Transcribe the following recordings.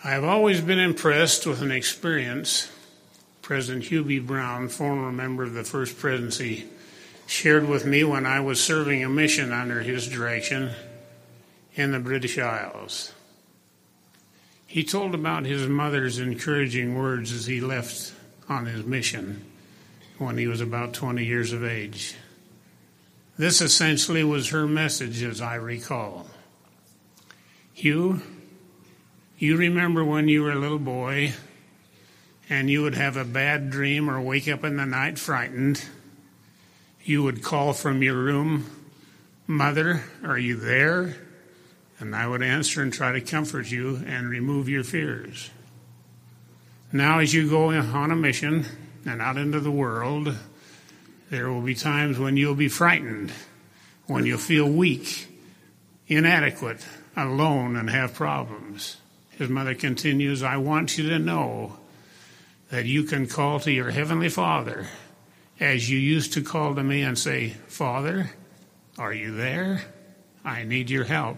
I have always been impressed with an experience President Hugh B. Brown, former member of the First Presidency, shared with me when I was serving a mission under his direction in the British Isles. He told about his mother's encouraging words as he left on his mission when he was about 20 years of age. This essentially was her message, as I recall. Hugh, you remember when you were a little boy and you would have a bad dream or wake up in the night frightened. You would call from your room, "Mother, are you there?" And I would answer and try to comfort you and remove your fears. Now as you go on a mission and out into the world, there will be times when you'll be frightened, when you'll feel weak, inadequate, alone, and have problems. His mother continues, "I want you to know that you can call to your Heavenly Father as you used to call to me and say, 'Father, are you there? I need your help.'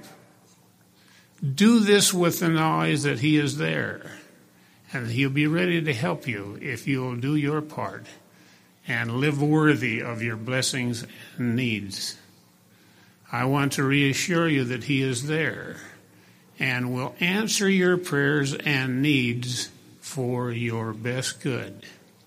Do this with the knowledge that He is there, and He'll be ready to help you if you'll do your part and live worthy of your blessings and needs. I want to reassure you that He is there and will answer your prayers and needs for your best good."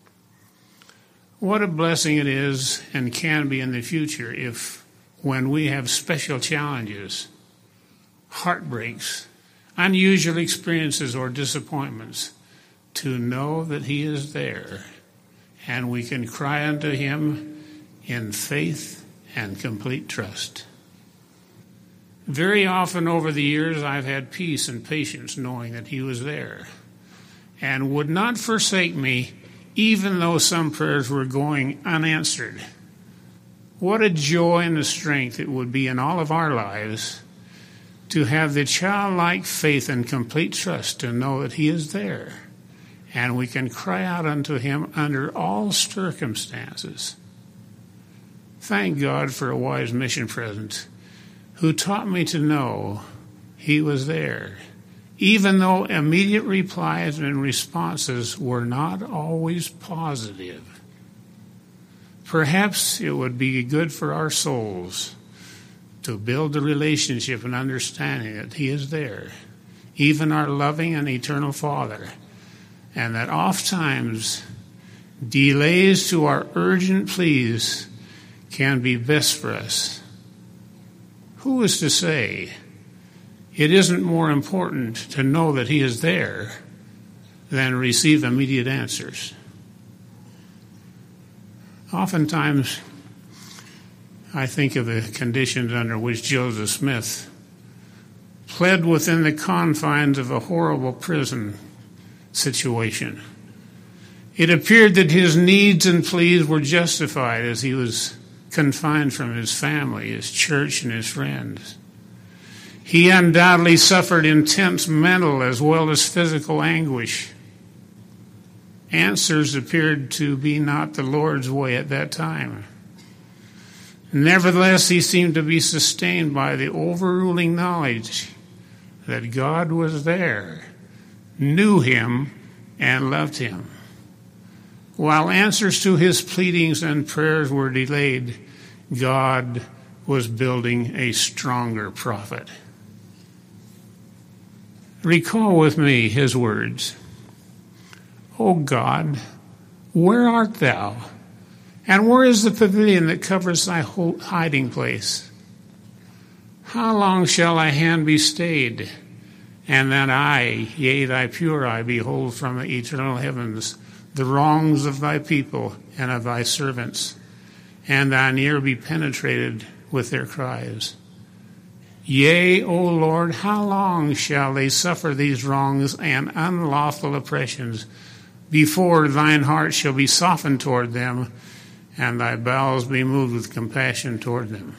What a blessing it is and can be in the future if, when we have special challenges, heartbreaks, unusual experiences, or disappointments, to know that He is there and we can cry unto Him in faith and complete trust. Very often over the years I've had peace and patience knowing that He was there and would not forsake me even though some prayers were going unanswered. What a joy and a strength it would be in all of our lives to have the childlike faith and complete trust to know that He is there and we can cry out unto Him under all circumstances. Thank God for a wise mission president who taught me to know He was there, even though immediate replies and responses were not always positive. Perhaps it would be good for our souls to build the relationship and understanding that He is there, even our loving and eternal Father, and that oftentimes delays to our urgent pleas can be best for us. Who is to say it isn't more important to know that He is there than receive immediate answers? Oftentimes, I think of the conditions under which Joseph Smith pled within the confines of a horrible prison situation. It appeared that his needs and pleas were justified as he was confined from his family, his church, and his friends. He undoubtedly suffered intense mental as well as physical anguish. Answers appeared to be not the Lord's way at that time. Nevertheless, he seemed to be sustained by the overruling knowledge that God was there, knew him, and loved him. While answers to his pleadings and prayers were delayed, God was building a stronger prophet. Recall with me his words. "O God, where art thou? And where is the pavilion that covers thy hiding place? How long shall thy hand be stayed, and that I, yea, thy pure eye, behold from the eternal heavens the wrongs of thy people and of thy servants, and thine ear be penetrated with their cries? Yea, O Lord, how long shall they suffer these wrongs and unlawful oppressions before thine heart shall be softened toward them and thy bowels be moved with compassion toward them?"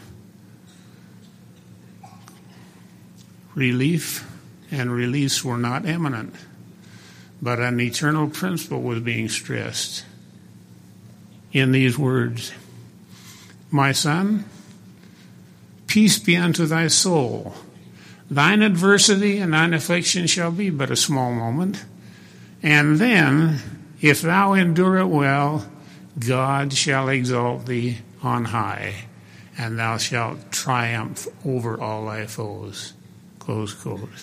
Relief and release were not imminent, but an eternal principle was being stressed in these words. "My son, peace be unto thy soul. Thine adversity and thine affliction shall be but a small moment. And then, if thou endure it well, God shall exalt thee on high, and thou shalt triumph over all thy foes. Close quote.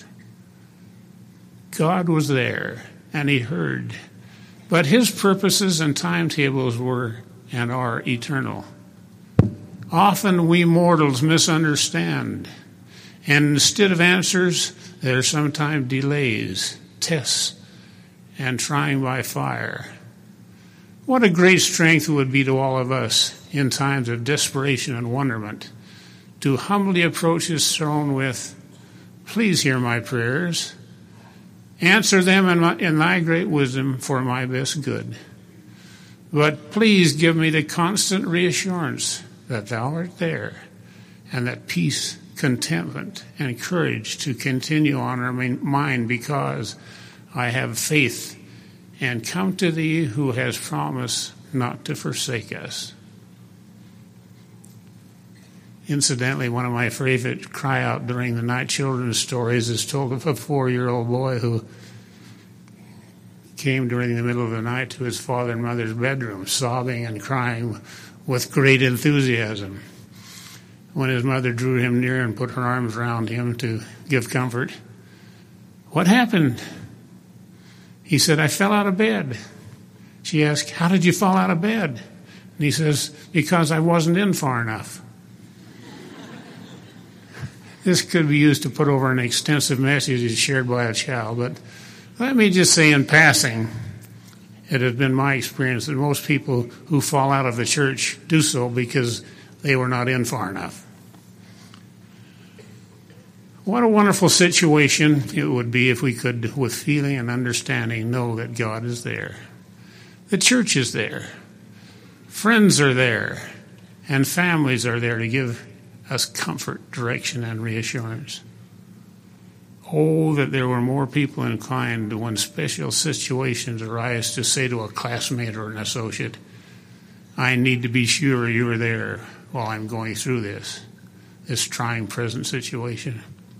God was there, and he heard. But his purposes and timetables were and are eternal. Often we mortals misunderstand, and instead of answers, there are sometimes delays, tests, and trying by fire. What a great strength it would be to all of us in times of desperation and wonderment to humbly approach his throne with, please hear my prayers. Answer them in thy great wisdom for my best good. But please give me the constant reassurance that thou art there, and that peace, contentment, and courage to continue on mine, because I have faith and come to thee who has promised not to forsake us. Incidentally, one of my favorite cry out during the night children's stories is told of a 4-year-old boy who came during the middle of the night to his father and mother's bedroom, sobbing and crying with great enthusiasm. When his mother drew him near and put her arms around him to give comfort, "What happened?" He said, "I fell out of bed." She asked, "How did you fall out of bed?" And he says, "Because I wasn't in far enough." This could be used to put over an extensive message shared by a child, but let me just say in passing, it has been my experience that most people who fall out of the church do so because they were not in far enough. What a wonderful situation it would be if we could, with feeling and understanding, know that God is there. The church is there. Friends are there. And families are there to give us comfort, direction, and reassurance. Oh, that there were more people inclined to, when special situations arise, to say to a classmate or an associate, "I need to be sure you're there while I'm going through this trying present situation."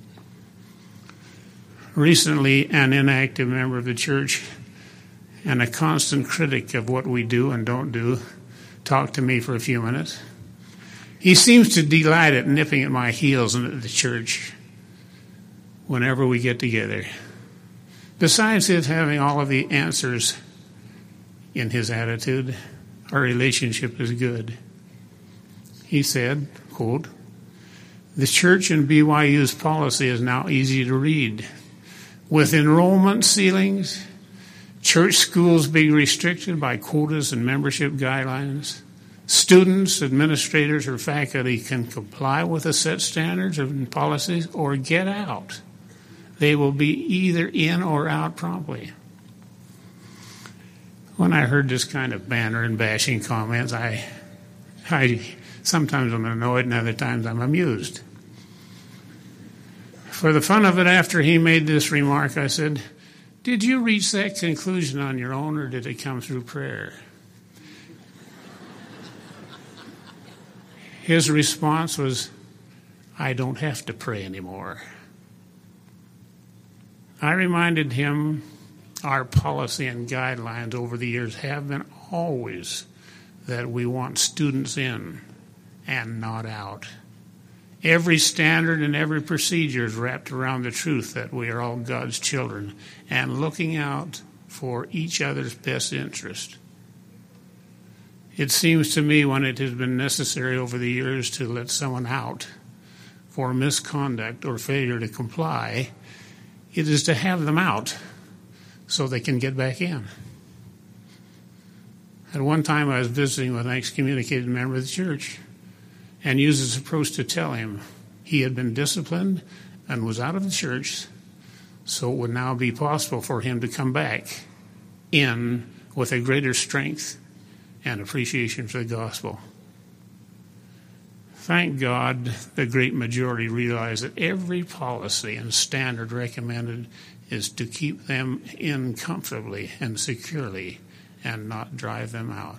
Recently, an inactive member of the church and a constant critic of what we do and don't do talked to me for a few minutes. He seems to delight at nipping at my heels at the church whenever we get together. Besides his having all of the answers in his attitude, our relationship is good. He said, quote, "The church and BYU's policy is now easy to read. With enrollment ceilings, church schools being restricted by quotas and membership guidelines, students, administrators, or faculty can comply with the set standards and policies or get out. They will be either in or out promptly." When I heard this kind of banter and bashing comments, I sometimes I'm annoyed and other times I'm amused. For the fun of it, after he made this remark, I said, "Did you reach that conclusion on your own, or did it come through prayer?" His response was, "I don't have to pray anymore." I reminded him our policy and guidelines over the years have been always that we want students in and not out. Every standard and every procedure is wrapped around the truth that we are all God's children and looking out for each other's best interest. It seems to me when it has been necessary over the years to let someone out for misconduct or failure to comply, it is to have them out so they can get back in. At one time I was visiting with an excommunicated member of the church and used this approach to tell him he had been disciplined and was out of the church, so it would now be possible for him to come back in with a greater strength and appreciation for the gospel. Thank God the great majority realize that every policy and standard recommended is to keep them in comfortably and securely and not drive them out.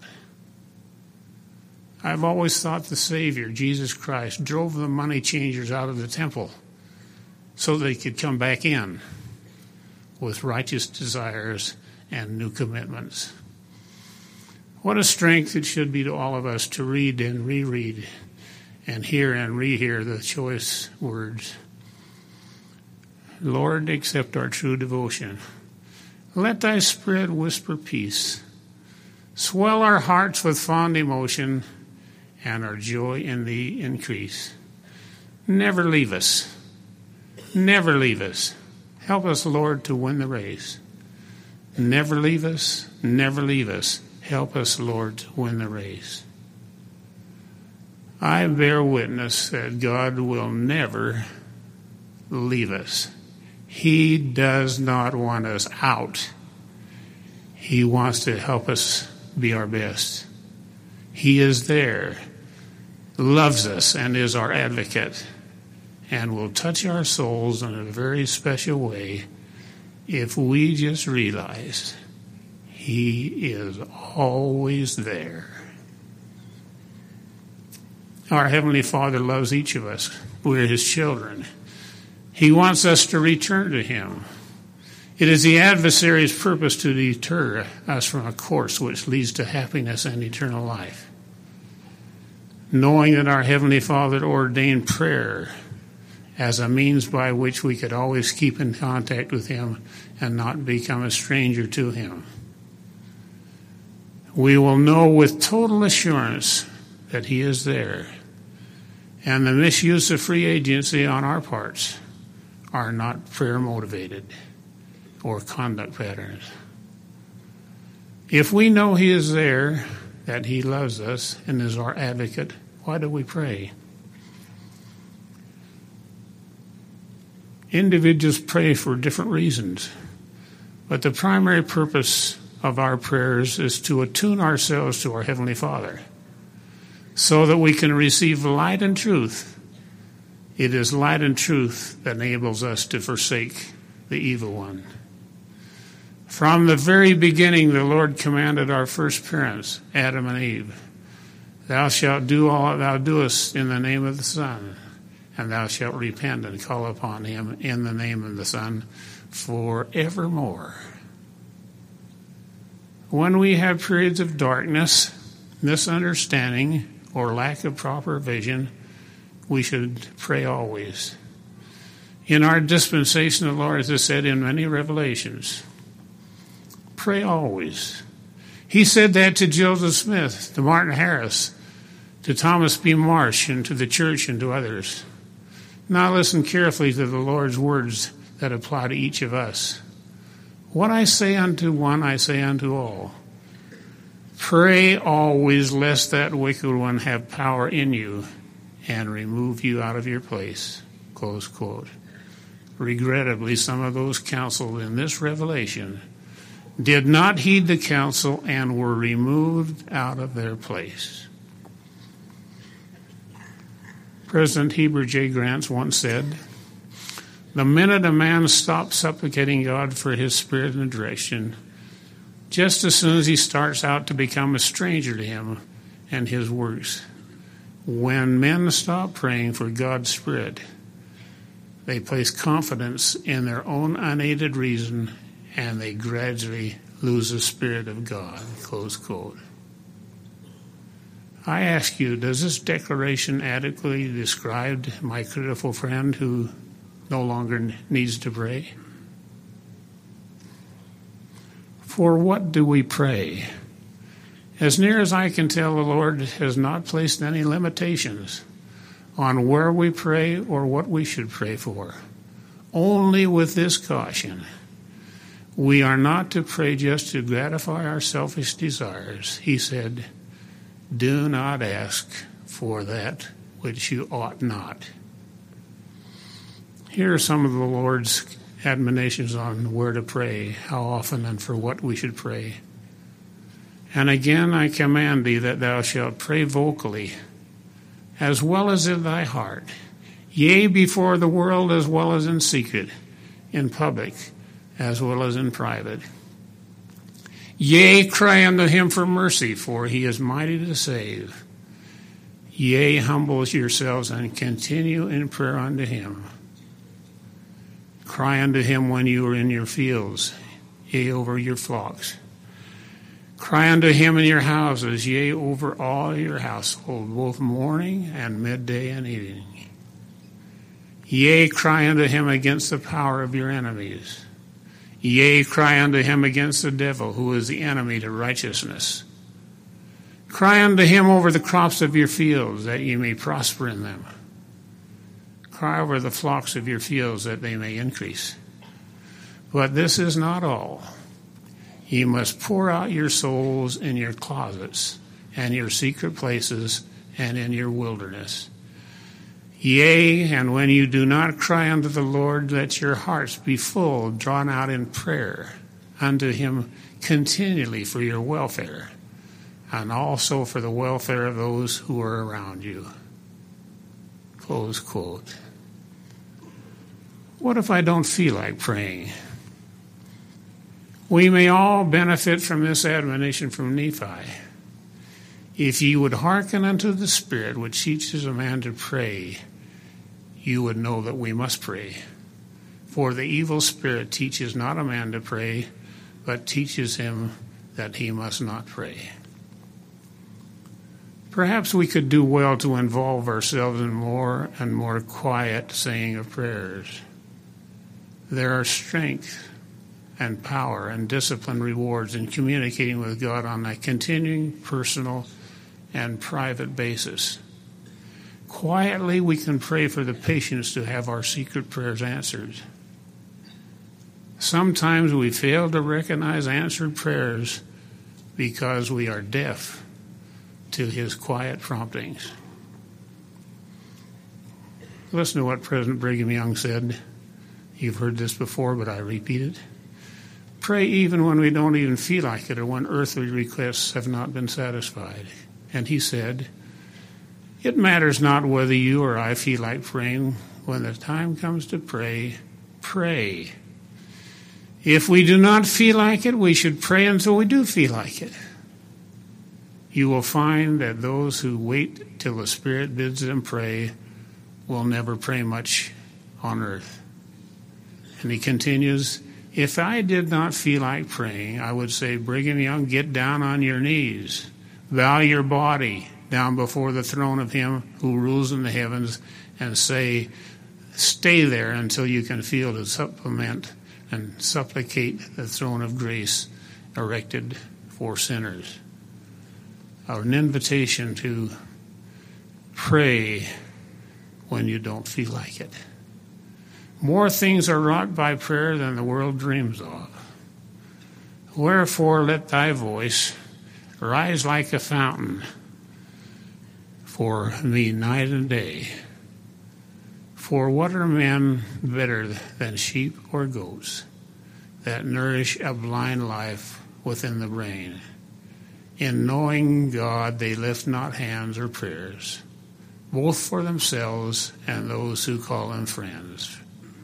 I've always thought the Savior, Jesus Christ, drove the money changers out of the temple so they could come back in with righteous desires and new commitments. What a strength it should be to all of us to read and reread and hear and rehear the choice words. Lord, accept our true devotion. Let thy spirit whisper peace. Swell our hearts with fond emotion, and our joy in thee increase. Never leave us. Never leave us. Help us, Lord, to win the race. Never leave us. Never leave us. Help us, Lord, to win the race. I bear witness that God will never leave us. He does not want us out. He wants to help us be our best. He is there, loves us, and is our advocate, and will touch our souls in a very special way if we just realize He is always there. Our Heavenly Father loves each of us. We're His children. He wants us to return to Him. It is the adversary's purpose to deter us from a course which leads to happiness and eternal life. Knowing that our Heavenly Father ordained prayer as a means by which we could always keep in contact with Him and not become a stranger to Him, we will know with total assurance that He is there, and the misuse of free agency on our parts are not prayer motivated or conduct patterns. If we know He is there, that He loves us and is our advocate, why do we pray? Individuals pray for different reasons, but the primary purpose of our prayers is to attune ourselves to our Heavenly Father so that we can receive light and truth. It is light and truth that enables us to forsake the evil one. From the very beginning, the Lord commanded our first parents, Adam and Eve, thou shalt do all that thou doest in the name of the Son, and thou shalt repent and call upon Him in the name of the Son forevermore. When we have periods of darkness, misunderstanding, or lack of proper vision, we should pray always. In our dispensation, the Lord has said in many revelations, pray always. He said that to Joseph Smith, to Martin Harris, to Thomas B. Marsh, and to the church and to others. Now listen carefully to the Lord's words that apply to each of us. What I say unto one, I say unto all. Pray always, lest that wicked one have power in you and remove you out of your place. Close quote. Regrettably, some of those counseled in this revelation did not heed the counsel and were removed out of their place. President Heber J. Grant once said, the minute a man stops supplicating God for his spirit and direction, just as soon as he starts out to become a stranger to Him and His works, when men stop praying for God's Spirit, they place confidence in their own unaided reason and they gradually lose the Spirit of God. Close quote. I ask you, does this declaration adequately describe my critical friend who no longer needs to pray? For what do we pray? As near as I can tell, the Lord has not placed any limitations on where we pray or what we should pray for. Only with this caution. We are not to pray just to gratify our selfish desires. He said, do not ask for that which you ought not. Here are some of the Lord's admonitions on where to pray, how often, and for what we should pray. And again I command thee that thou shalt pray vocally, as well as in thy heart, yea, before the world as well as in secret, in public as well as in private. Yea, cry unto Him for mercy, for He is mighty to save. Yea, humble yourselves and continue in prayer unto Him. Cry unto him when you are in your fields, yea, over your flocks. Cry unto him in your houses, yea, over all your household, both morning and midday and evening. Yea, cry unto him against the power of your enemies. Yea, cry unto him against the devil, who is the enemy to righteousness. Cry unto him over the crops of your fields, that ye may prosper in them. Cry over the flocks of your fields, that they may increase. But this is not all. Ye must pour out your souls in your closets, and your secret places, and in your wilderness. Yea, and when you do not cry unto the Lord, let your hearts be full, drawn out in prayer unto him continually for your welfare, and also for the welfare of those who are around you. Close quote. What if I don't feel like praying? We may all benefit from this admonition from Nephi. If ye would hearken unto the Spirit which teaches a man to pray, you would know that we must pray. For the evil spirit teaches not a man to pray, but teaches him that he must not pray. Perhaps we could do well to involve ourselves in more and more quiet saying of prayers. There are strength and power and discipline rewards in communicating with God on a continuing, personal, and private basis. Quietly, we can pray for the patience to have our secret prayers answered. Sometimes we fail to recognize answered prayers because we are deaf to his quiet promptings. Listen to what President Brigham Young said. You've heard this before, but I repeat it. Pray even when we don't even feel like it or when earthly requests have not been satisfied. And he said, it matters not whether you or I feel like praying. When the time comes to pray, pray. If we do not feel like it, we should pray until we do feel like it. You will find that those who wait till the Spirit bids them pray will never pray much on earth. And he continues, if I did not feel like praying, I would say, Brigham Young, get down on your knees. Bow your body down before the throne of him who rules in the heavens and say, stay there until you can feel to supplement and supplicate the throne of grace erected for sinners. An invitation to pray when you don't feel like it. More things are wrought by prayer than the world dreams of. Wherefore let thy voice rise like a fountain for me night and day. For what are men better than sheep or goats that nourish a blind life within the brain? In knowing God they lift not hands or prayers, both for themselves and those who call them friends.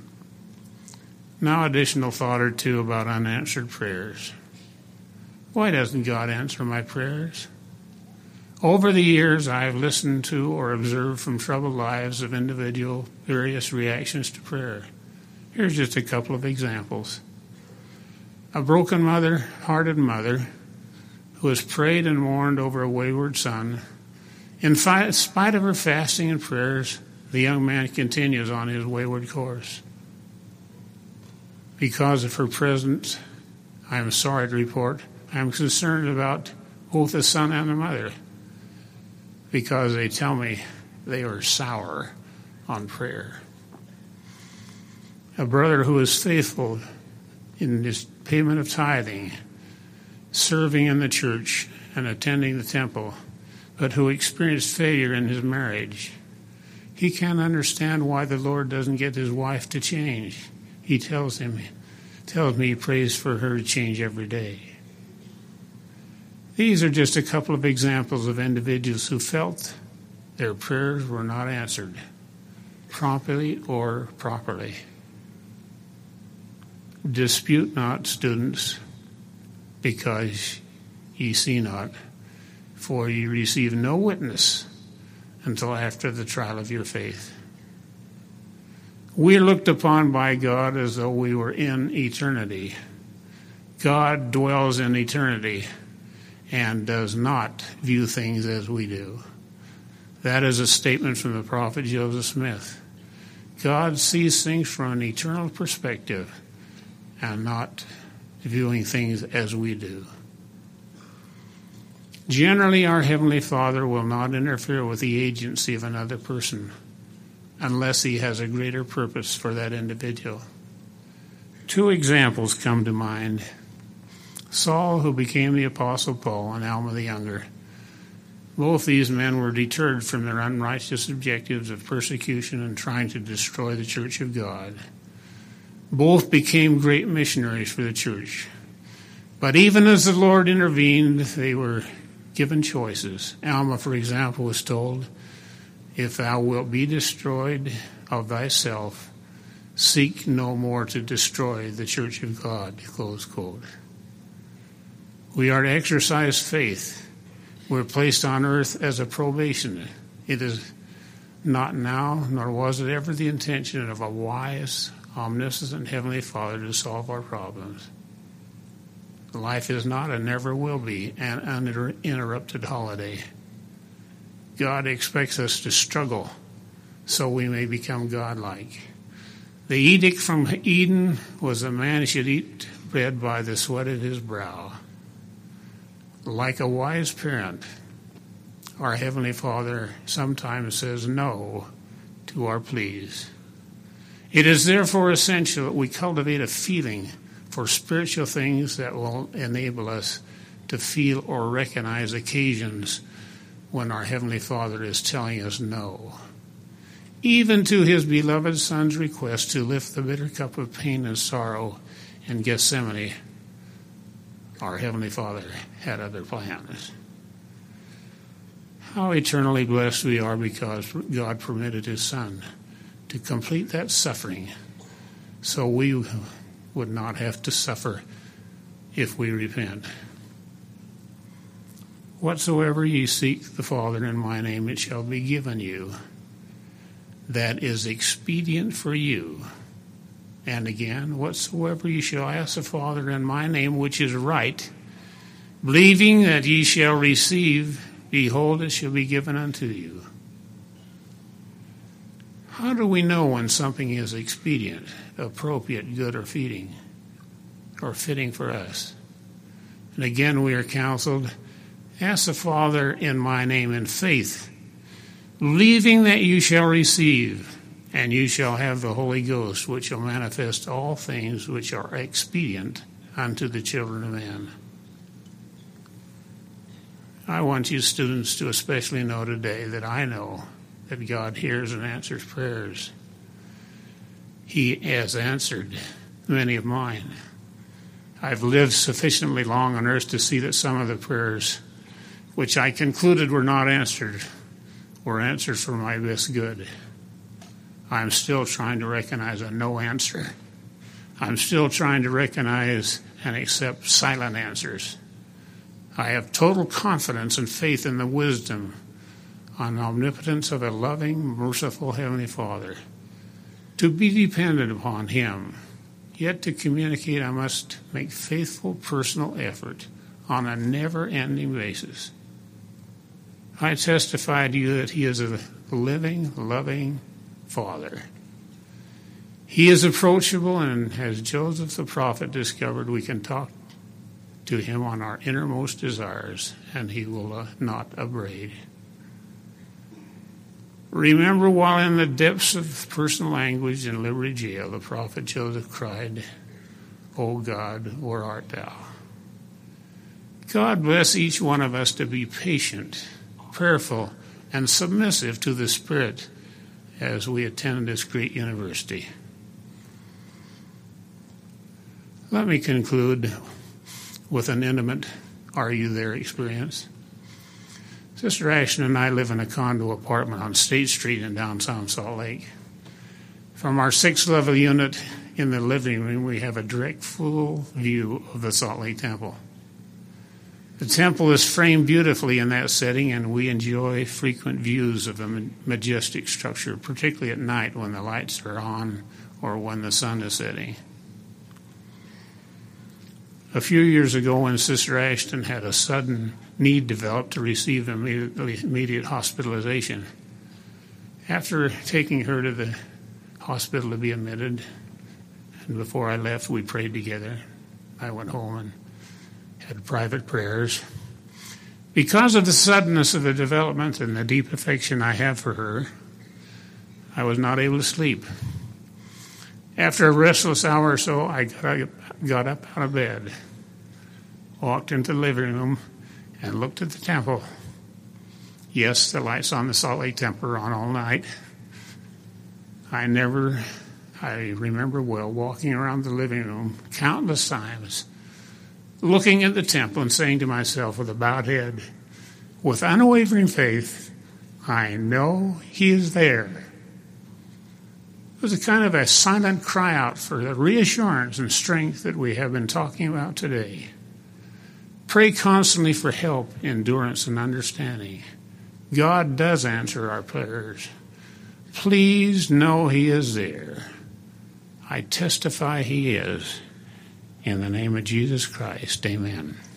Now, additional thought or two about unanswered prayers. Why doesn't God answer my prayers? Over the years, I have listened to or observed from troubled lives of individual various reactions to prayer. Here's just a couple of examples. A broken hearted mother who has prayed and mourned over a wayward son. In spite of her fasting and prayers, the young man continues on his wayward course. Because of her presence, I am sorry to report, I am concerned about both the son and the mother because they tell me they are sour on prayer. A brother who is faithful in his payment of tithing, serving in the church and attending the temple, but who experienced failure in his marriage. He can't understand why the Lord doesn't get his wife to change. He tells me he prays for her to change every day. These are just a couple of examples of individuals who felt their prayers were not answered, promptly or properly. Dispute not, students, because ye see not, for ye receive no witness until after the trial of your faith. We are looked upon by God as though we were in eternity. God dwells in eternity and does not view things as we do. That is a statement from the prophet Joseph Smith. God sees things from an eternal perspective and not viewing things as we do. Generally, our Heavenly Father will not interfere with the agency of another person unless he has a greater purpose for that individual. Two examples come to mind. Saul, who became the Apostle Paul, and Alma the Younger. Both these men were deterred from their unrighteous objectives of persecution and trying to destroy the Church of God. Both became great missionaries for the church. But even as the Lord intervened, they were given choices. Alma, for example, was told, "If thou wilt be destroyed of thyself, seek no more to destroy the Church of God," close quote. We are to exercise faith. We're placed on earth as a probation. It is not now, nor was it ever the intention of a wise, omniscient Heavenly Father to solve our problems. Life is not and never will be an uninterrupted holiday. God expects us to struggle so we may become godlike. The edict from Eden was that man should eat bread by the sweat of his brow. Like a wise parent, our Heavenly Father sometimes says no to our pleas. It is therefore essential that we cultivate a feeling for spiritual things that will enable us to feel or recognize occasions when our Heavenly Father is telling us no. Even to his beloved Son's request to lift the bitter cup of pain and sorrow in Gethsemane, our Heavenly Father had other plans. How eternally blessed we are because God permitted his Son to complete that suffering so we would not have to suffer if we repent. Whatsoever ye seek the Father in my name, it shall be given you. That is expedient for you. And again, whatsoever ye shall ask the Father in my name, which is right, believing that ye shall receive, behold, it shall be given unto you. How do we know when something is expedient, appropriate, good, or fitting for us? And again, we are counseled, ask the Father in my name in faith, believing that you shall receive, and you shall have the Holy Ghost, which shall manifest all things which are expedient unto the children of men. I want you students to especially know today that I know that God hears and answers prayers. He has answered many of mine. I've lived sufficiently long on earth to see that some of the prayers which I concluded were not answered were answered for my best good. I'm still trying to recognize a no answer. I'm still trying to recognize and accept silent answers. I have total confidence and faith in the wisdom and omnipotence of a loving, merciful Heavenly Father. To be dependent upon him, yet to communicate, I must make faithful personal effort on a never-ending basis. I testify to you that he is a living, loving Father. He is approachable, and as Joseph the prophet discovered, we can talk to him on our innermost desires, and he will not upbraid. Remember, while in the depths of personal anguish in Liberty Jail, the prophet Joseph cried, "O God, where art thou?" God bless each one of us to be patient, prayerful, and submissive to the Spirit as we attend this great university. Let me conclude with an intimate "Are you there?" experience. Sister Ashton and I live in a condo apartment on State Street in downtown Salt Lake. From our 6th-level unit in the living room, we have a direct full view of the Salt Lake Temple. The temple is framed beautifully in that setting, and we enjoy frequent views of the majestic structure, particularly at night when the lights are on or when the sun is setting. A few years ago, when Sister Ashton had a sudden need develop to receive immediate hospitalization, after taking her to the hospital to be admitted, and before I left, we prayed together. I went home and had private prayers. Because of the suddenness of the development and the deep affection I have for her, I was not able to sleep. After a restless hour or so, I got up out of bed, walked into the living room, and looked at the temple. Yes, the lights on the Salt Lake Temple are on all night. I remember well walking around the living room countless times, looking at the temple and saying to myself with a bowed head, with unwavering faith, I know He is there. It was a kind of a silent cry out for the reassurance and strength that we have been talking about today. Pray constantly for help, endurance, and understanding. God does answer our prayers. Please know He is there. I testify He is. In the name of Jesus Christ, amen.